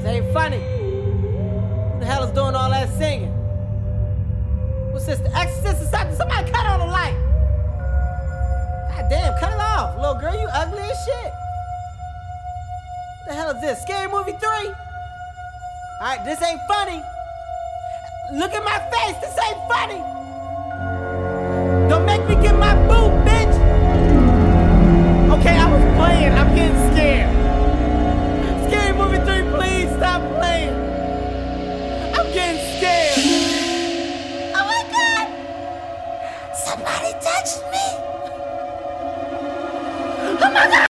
ain't funny. Who the hell is doing all that singing? What's this, the Exorcist or something? Somebody cut on the light. God damn, cut it off. Little girl, you ugly as shit. What the hell is this? Scary Movie 3? Alright, this ain't funny. Look at my face, this ain't funny. Don't make me get my boot, bitch. Okay, I was playing, I'm getting scared. Scary Movie 3, please stop playing. I'm getting scared. Oh my God. Somebody touched me. Oh my God.